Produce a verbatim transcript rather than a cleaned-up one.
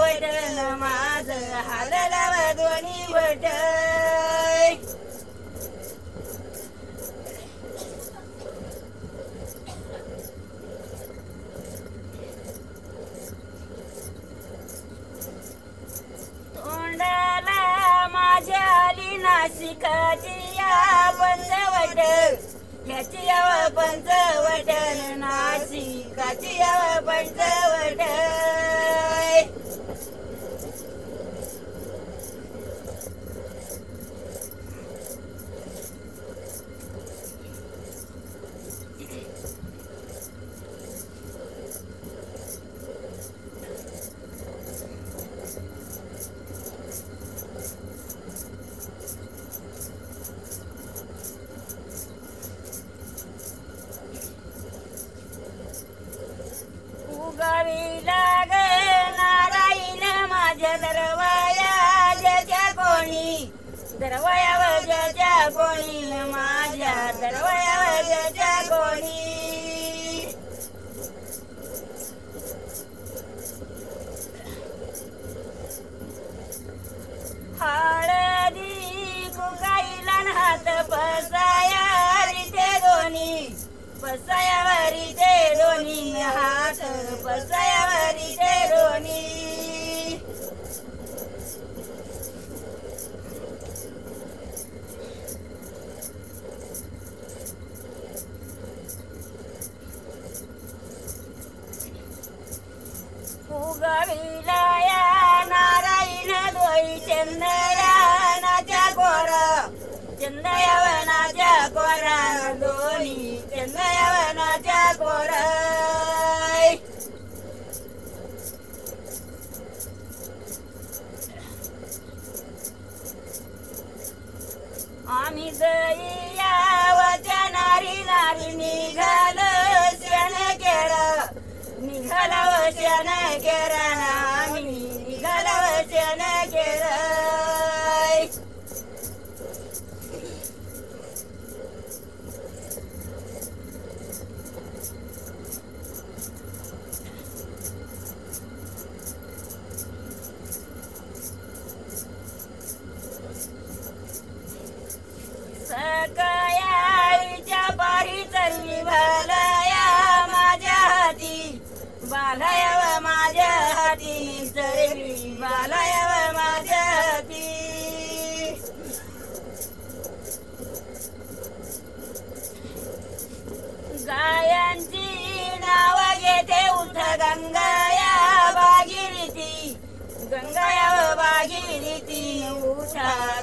वटन माझ हाललाव दोन्ही वट तोंडाला माझ्या आली नाशिकाची या पंचवट याची याव पंचवट नाशिकाची याव पंचवट उगावी लाग नारायण माझ्या दरवाया ज्याच्या कोणी दरवाया ज्याच्या कोणी माझ्या दरवाया ज्याच्या कोणी हळदी कुकाईला हात पसायावरी ते दोन्ही पसायावरी ते दोन्ही हात पसायावरी ते दोन्ही उगविला या नारायण दोई चंदयानाच्या कोर चंदयावनाच्या कोरा दोन्ही चंदयावनाच्या कोर आम्ही दयावच्या नारी नारी निघाल शण केर निघालाव शण केर आम्ही निघालाव शण केर सकाळच्या पारी चरली भालया माझ्या हाती बालयाव माझ्या हाती चरली बालयाव माझ्या हाती गायांची नाव घेते उठ गंगाया भागीरथी गंगाया भागीरथी उठा